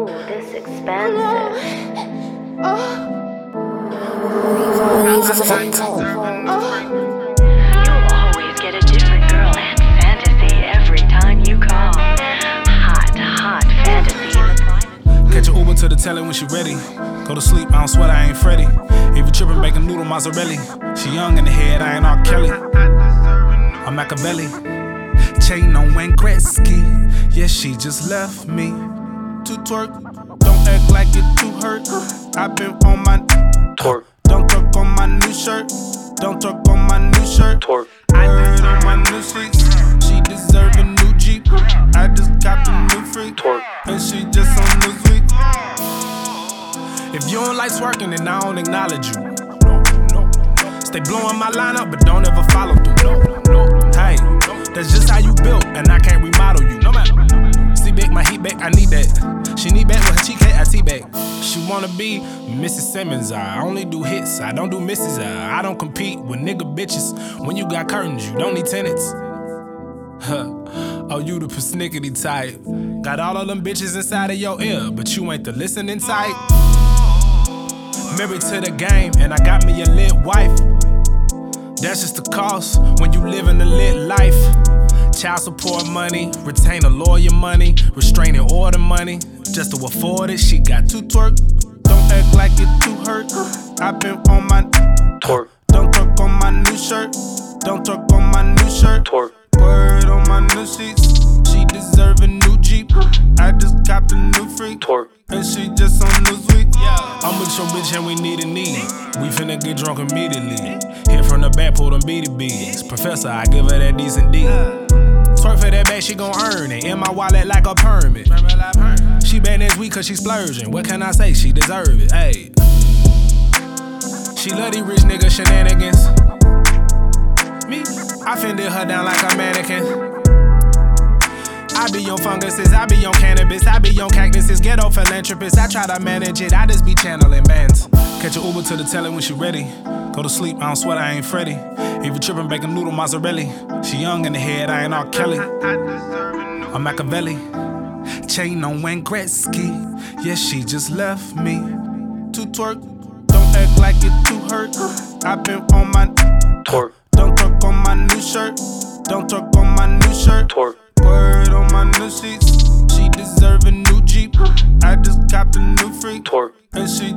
Ooh, this expensive. You'll always get a different girl and fantasy every time you call. Hot fantasy in the private. Catch an Uber to the telly when she ready. Go to sleep, I don't sweat, I ain't Freddy. If you trippin', bacon noodle mozzarella. She young in the head, I ain't R. Kelly. I'm Machiavelli. Chain on Wayne Gretzky. Yeah, she just left me to twerk. Don't act like it too hurt. I been on my twerk. Don't twerk on my new shirt. Don't twerk on my new shirt. Twerk. I heard on my new seats. She deserve a new Jeep. I just got a new freak. Twerk. And she just on Newsweek. If you don't like twerking, then I don't acknowledge you. Stay blowing my line up, but don't ever follow through. Hey, that's just how you built, and I can't remodel you. See back, my heat back, I need that. She need back with her cheekcake, I teabag. She wanna be Mrs. Simmons, I only do hits, I don't do misses. I don't compete with nigga bitches. When you got curtains, you don't need tenants. Oh, you the persnickety type. Got all of them bitches inside of your ear, but you ain't the listening type. Married to the game, and I got me a lit wife. That's just the cost when you live in a lit life. Child support money, retain a lawyer money, restraining order money. Just to afford it, she got to twerk. Don't act like it too hurt. I been on my twerk. Don't twerk on my new shirt. Don't twerk on my new shirt. Twerk. Word on my new sheets. She deserve a new Jeep. I just copped a new freak. Twerk. And she just on Newsweek. I'm with your bitch and we need a need. We finna get drunk immediately. Hit from the back, pull them BDBs. Professor, I give her that decent D. Twerk for that bag, she gon' earn it. In my wallet like a permit. She bad next week cause she splurging. What can I say? She deserve it. Ayy. She love these rich nigga shenanigans. Me, I fended her down like a mannequin. I be on funguses, I be on cannabis, I be on cactuses, ghetto philanthropist. I try to manage it, I just be channeling bands. Catch an Uber to the telly when she ready. Go to sleep, I don't sweat, I ain't Freddy. If you trippin', bacon noodle mozzarella. She young in the head, I ain't R. Kelly. I'm Machiavelli. Chain on Wayne Gretzky. Yeah, she just left me to twerk. Don't act like it too hurt. I been on my twerk. Don't twerk on my new shirt. Don't twerk on my new shirt. Twerk. Word on my new sheets. She deserve a new Jeep. I just copped a new freak. Twerk. And she